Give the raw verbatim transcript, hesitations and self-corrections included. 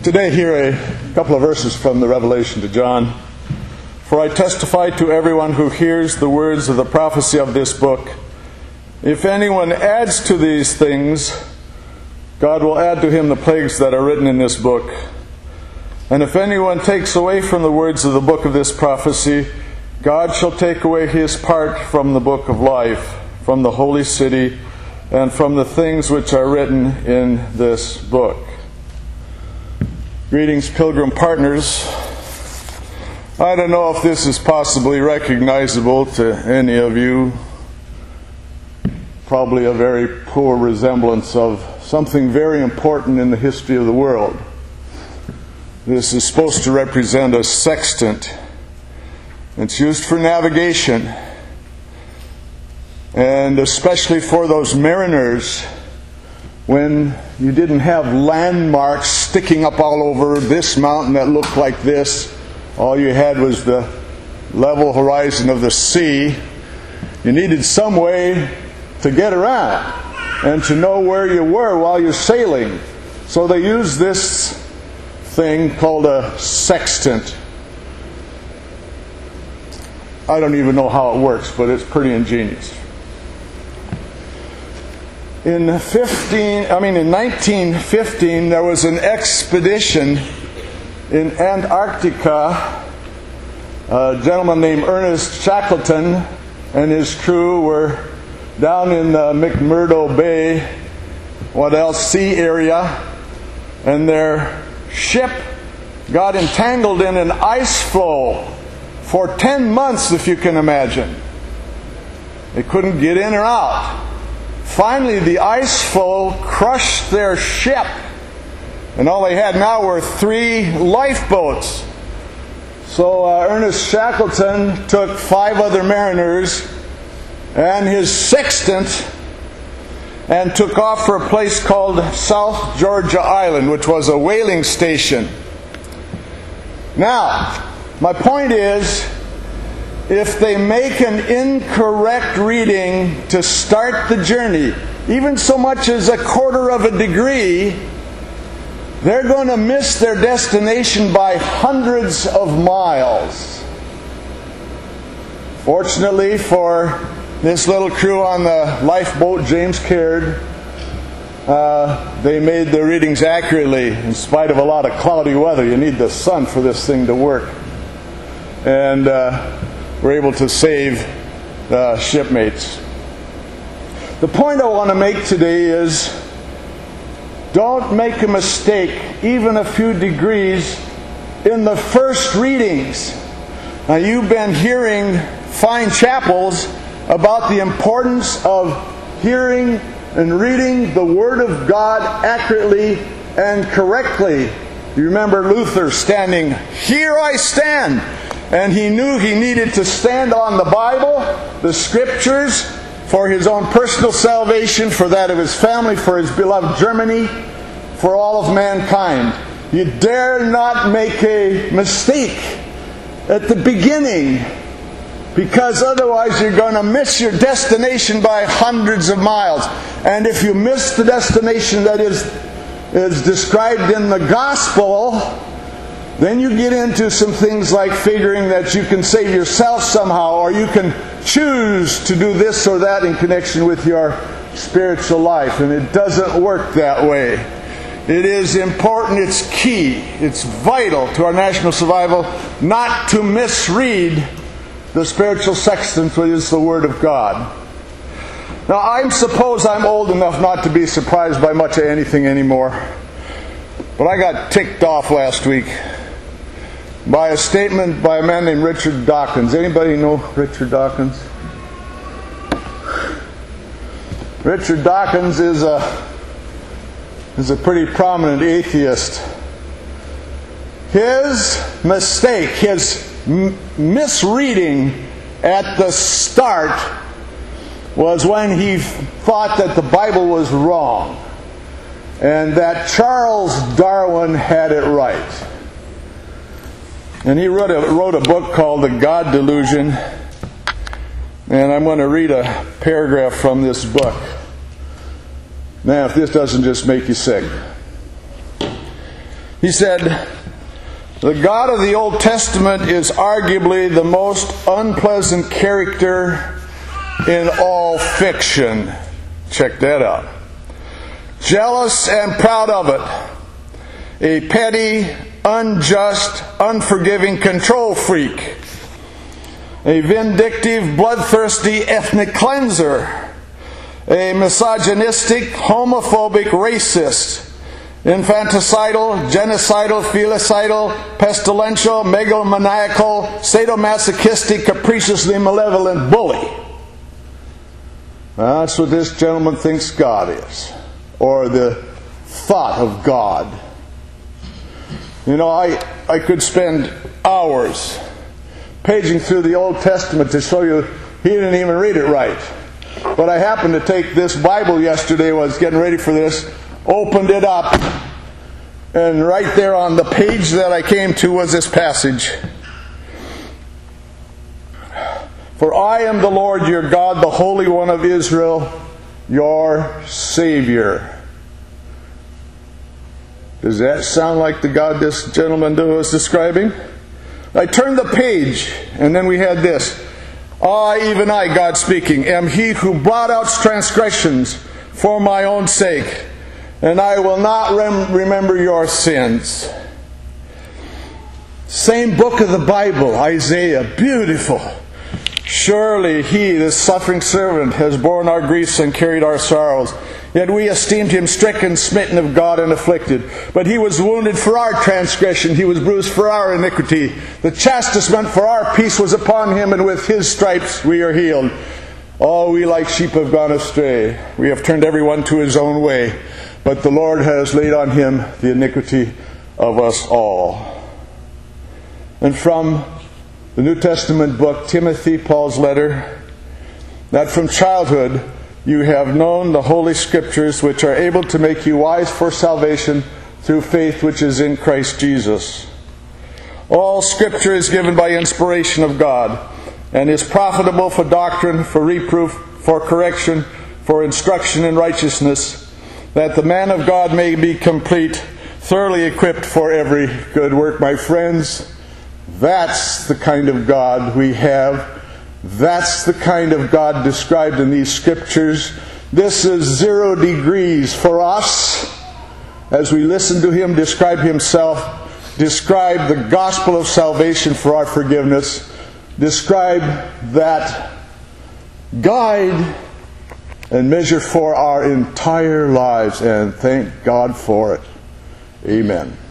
Today, hear a couple of verses from the Revelation to John. For I testify to everyone who hears the words of the prophecy of this book. If anyone adds to these things, God will add to him the plagues that are written in this book. And if anyone takes away from the words of the book of this prophecy, God shall take away his part from the book of life, from the holy city, and from the things which are written in this book. Greetings, pilgrim partners. I don't know if this is possibly recognizable to any of you. Probably a very poor resemblance of something very important in the history of the world. This is supposed to represent a sextant. It's used for navigation, and especially for those mariners when you didn't have landmarks sticking up all over this mountain that looked like this. All you had was the level horizon of the sea. You needed some way to get around and to know where you were while you're sailing. So they used this thing called a sextant. I don't even know how it works, but it's pretty ingenious. In fifteen, I mean in nineteen fifteen, there was an expedition in Antarctica. A gentleman named Ernest Shackleton and his crew were down in the McMurdo Bay, what else, sea area, and their ship got entangled in an ice floe for ten months, if you can imagine. They couldn't get in or out. Finally, the ice floe crushed their ship, and all they had now were three lifeboats. So uh, Ernest Shackleton took five other mariners and his sextant and took off for a place called South Georgia Island, which was a whaling station. Now, my point is, if they make an incorrect reading to start the journey, even so much as a quarter of a degree, they're going to miss their destination by hundreds of miles. Fortunately for this little crew on the lifeboat, James Caird, uh, they made the readings accurately in spite of a lot of cloudy weather. You need the sun for this thing to work. And uh, we're able to save the shipmates. The point I want to make today is, don't make a mistake, even a few degrees, in the first readings. Now, you've been hearing fine chapels about the importance of hearing and reading the Word of God accurately and correctly. You remember Luther standing, "Here I stand." And he knew he needed to stand on the Bible, the Scriptures, for his own personal salvation, for that of his family, for his beloved Germany, for all of mankind. You dare not make a mistake at the beginning, because otherwise you're going to miss your destination by hundreds of miles. And if you miss the destination that is, is described in the Gospel, then you get into some things like figuring that you can save yourself somehow, or you can choose to do this or that in connection with your spiritual life. And it doesn't work that way. It is important, it's key, it's vital to our national survival not to misread the spiritual sextant, which is the Word of God. Now, I suppose I'm old enough not to be surprised by much of anything anymore. But I got ticked off last week by a statement by a man named Richard Dawkins. Anybody know Richard Dawkins? Richard Dawkins is a is a pretty prominent atheist. His mistake, his m- misreading at the start was when he thought that the Bible was wrong and that Charles Darwin had it right. And he wrote a, wrote a book called The God Delusion. And I'm going to read a paragraph from this book. Now, if this doesn't just make you sick. He said, the God of the Old Testament is arguably the most unpleasant character in all fiction. Check that out. Jealous and proud of it. A petty, unjust, unforgiving control freak. A vindictive, bloodthirsty ethnic cleanser. A misogynistic, homophobic racist. Infanticidal, genocidal, filicidal, pestilential, megalomaniacal, sadomasochistic, capriciously malevolent bully. That's what this gentleman thinks God is. Or the thought of God. You know, I, I could spend hours paging through the Old Testament to show you he didn't even read it right. But I happened to take this Bible yesterday, was getting ready for this, opened it up, and right there on the page that I came to was this passage. For I am the Lord your God, the Holy One of Israel, your Savior. Does that sound like the God this gentleman was describing? I turned the page, and then we had this. I, even I, God speaking, am he who blot out transgressions for my own sake, and I will not rem- remember your sins. Same book of the Bible, Isaiah, beautiful. Surely he, the suffering servant, has borne our griefs and carried our sorrows. Yet we esteemed him stricken, smitten of God, and afflicted. But he was wounded for our transgression, he was bruised for our iniquity. The chastisement for our peace was upon him, and with his stripes we are healed. All we like sheep have gone astray. We have turned everyone to his own way. But the Lord has laid on him the iniquity of us all. And from the New Testament book, Timothy, Paul's letter, that from childhood you have known the Holy Scriptures, which are able to make you wise for salvation through faith which is in Christ Jesus. All Scripture is given by inspiration of God, and is profitable for doctrine, for reproof, for correction, for instruction in righteousness, that the man of God may be complete, thoroughly equipped for every good work. My friends, that's the kind of God we have. That's the kind of God described in these Scriptures. This is zero degrees for us as we listen to Him describe Himself, describe the gospel of salvation for our forgiveness, describe that guide and measure for our entire lives, and thank God for it. Amen.